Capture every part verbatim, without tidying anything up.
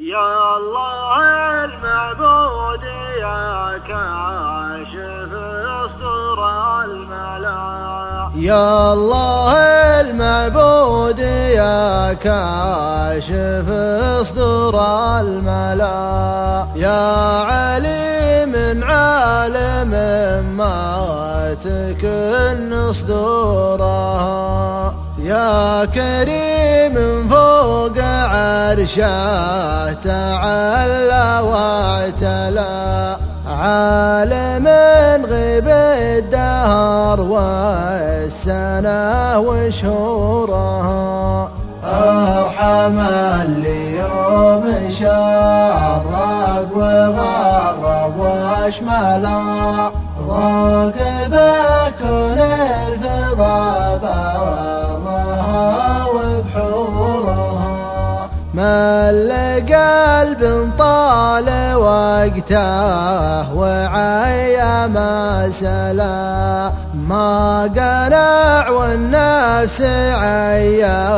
يا الله المعبود يا كاشف أسطر الملا. يا الله المعبود يا كاشف أسطر الملا. يا عليم عالم ما تكن صدورها. يا كريم فوق عرشه تعالى واعتلى. عالم غيب الدهر والسنة وشهورها. ارحم اللي يوم شرق وغرب واشملا. راقب كل الفضاء برها وبحورها. مل قلب طال وقته وعيا ما سلا. ما قنع والنفس عيا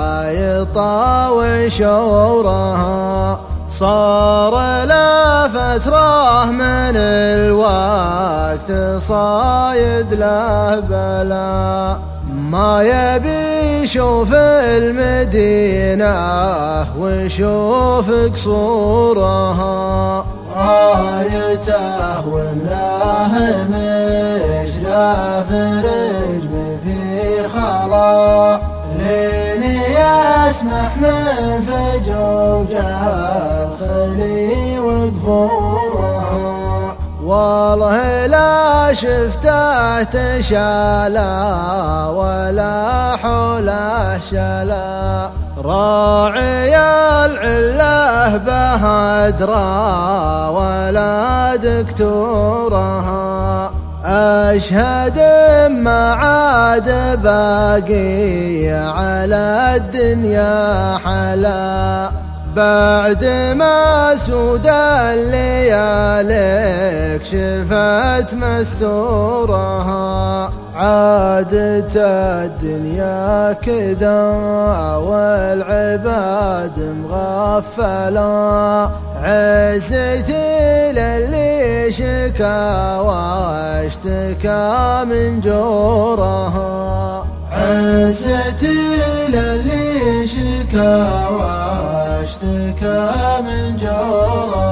يطاوع شورها. صار له فتره من الوقت صايد له بلا. ما يبي يشوف المدينة ويشوف قصورها. رايته وملاه مشرف رجم في خلا. لين يسمح من فجوج الخلي وقفورها. والله لا شفته تشالا ولا حوله شلا. راعي العله بهدرا ولا دكتورها. أشهد ما عاد باقي على الدنيا حلا. بعد ما سود الليالي كشفت مستورها. عادت الدنيا كذا والعباد مغفلا. عزتي للي شكا واشتكى من جورها. عزتي للي شكا واشتكى من جورها.